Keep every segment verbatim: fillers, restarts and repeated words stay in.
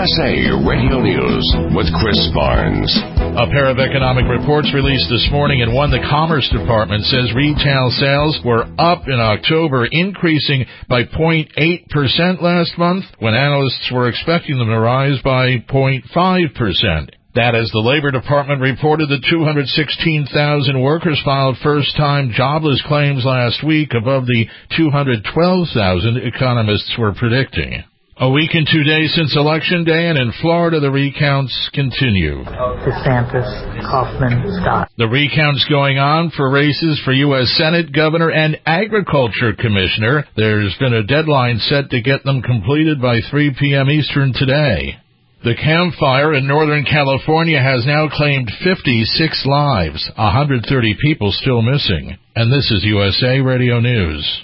S A Radio News with Chris Barnes. A pair of economic reports released this morning, and one, the Commerce Department says retail sales were up in October, increasing by zero point eight percent last month, when analysts were expecting them to rise by zero point five percent. That as the Labor Department reported that two hundred sixteen thousand workers filed first-time jobless claims last week, above the two hundred twelve thousand economists were predicting. A week and two days since Election Day, and in Florida, the recounts continue. DeSantis, Kaufman, Scott. The recounts going on for races for U S Senate, Governor, and Agriculture Commissioner. There's been a deadline set to get them completed by three p.m. Eastern today. The Camp Fire in Northern California has now claimed fifty-six lives, one hundred thirty people still missing. And this is U S A Radio News.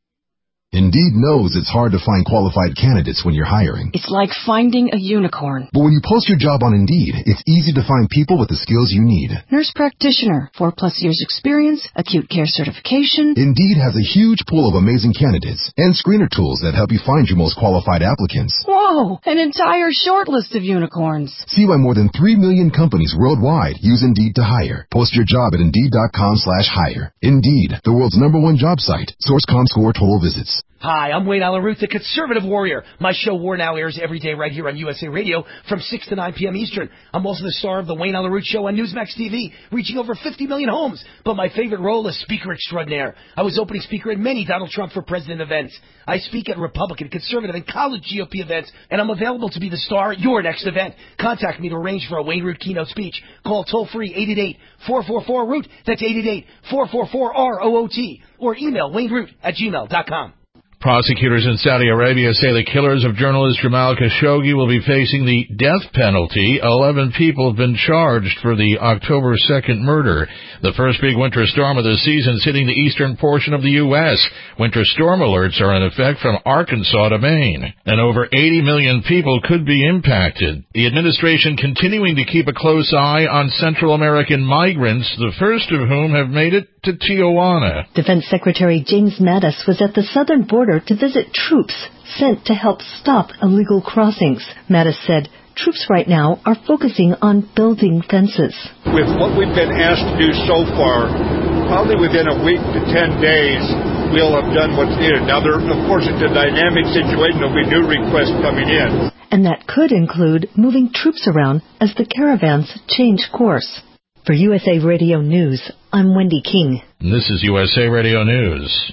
Indeed knows it's hard to find qualified candidates when you're hiring. It's like finding a unicorn. But when you post your job on Indeed, it's easy to find people with the skills you need. Nurse practitioner, four plus years experience, acute care certification. Indeed has a huge pool of amazing candidates and screener tools that help you find your most qualified applicants. Whoa, an entire short list of unicorns. See why more than three million companies worldwide use Indeed to hire. Post your job at Indeed.com slash hire. Indeed, the world's number one job site. Source ComScore total visits. Hi, I'm Wayne Allen Root, the Conservative Warrior. My show War Now airs every day right here on U S A Radio from six to nine p.m. Eastern. I'm also the star of the Wayne Allen Root Show on Newsmax T V, reaching over fifty million homes. But my favorite role is Speaker Extraordinaire. I was opening speaker at many Donald Trump for President events. I speak at Republican, Conservative, and college G O P events, and I'm available to be the star at your next event. Contact me to arrange for a Wayne Root keynote speech. Call toll-free eight eight eight, four four four, R O O T. That's eight eight eight, four four four, R O O T. Or email wayneroot at gmail dot com. Prosecutors in Saudi Arabia say the killers of journalist Jamal Khashoggi will be facing the death penalty. Eleven people have been charged for the October second murder. The first big winter storm of the season is hitting the eastern portion of the U S Winter storm alerts are in effect from Arkansas to Maine, and over eighty million people could be impacted. The administration continuing to keep a close eye on Central American migrants, the first of whom have made it to Tijuana. Defense Secretary James Mattis was at the southern border to visit troops sent to help stop illegal crossings. Mattis said troops right now are focusing on building fences. With what we've been asked to do so far, probably within a week to ten days, we'll have done what's needed. Now, there, of course, it's a dynamic situation. There'll be new requests coming in. And that could include moving troops around as the caravans change course. For U S A Radio News, I'm Wendy King. And this is U S A Radio News.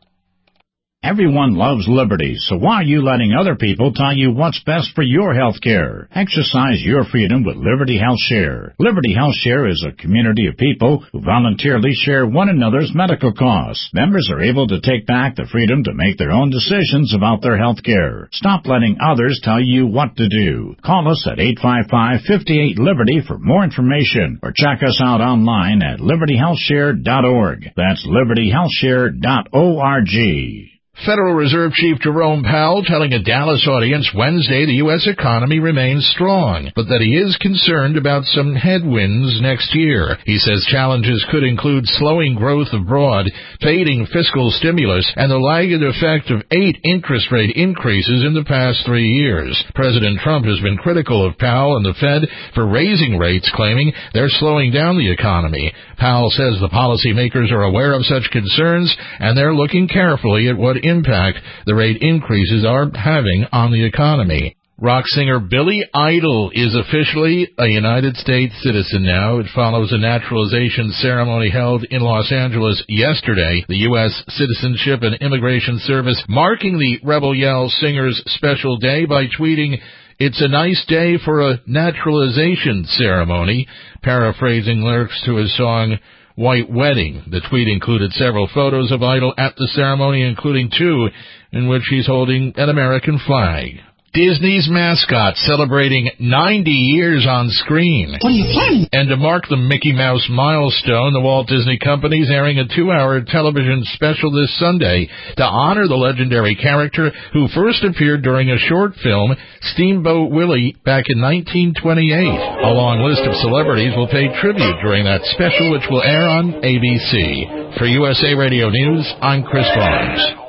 Everyone loves liberty, so why are you letting other people tell you what's best for your health care? Exercise your freedom with Liberty Health Share. Liberty Health Share is a community of people who voluntarily share one another's medical costs. Members are able to take back the freedom to make their own decisions about their health care. Stop letting others tell you what to do. Call us at eight five five, five eight, Liberty for more information, or check us out online at liberty health share dot org. That's liberty health share dot org. Federal Reserve Chief Jerome Powell telling a Dallas audience Wednesday the U S economy remains strong, but that he is concerned about some headwinds next year. He says challenges could include slowing growth abroad, fading fiscal stimulus, and the lagged effect of eight interest rate increases in the past three years. President Trump has been critical of Powell and the Fed for raising rates, claiming they're slowing down the economy. Powell says the policymakers are aware of such concerns, and they're looking carefully at what impact the rate increases are having on the economy. Rock singer Billy Idol is officially a United States citizen now. It follows a naturalization ceremony held in Los Angeles yesterday. The U S Citizenship and Immigration Service marking the Rebel Yell singer's special day by tweeting, "It's a nice day for a naturalization ceremony," paraphrasing lyrics to his song White Wedding. The tweet included several photos of Idol at the ceremony, including two in which he's holding an American flag. Disney's mascot celebrating ninety years on screen. What are you planning? And to mark the Mickey Mouse milestone, the Walt Disney Company is airing a two-hour television special this Sunday to honor the legendary character who first appeared during a short film, Steamboat Willie, back in nineteen twenty-eight. A long list of celebrities will pay tribute during that special, which will air on A B C. For U S A Radio News, I'm Chris Barnes.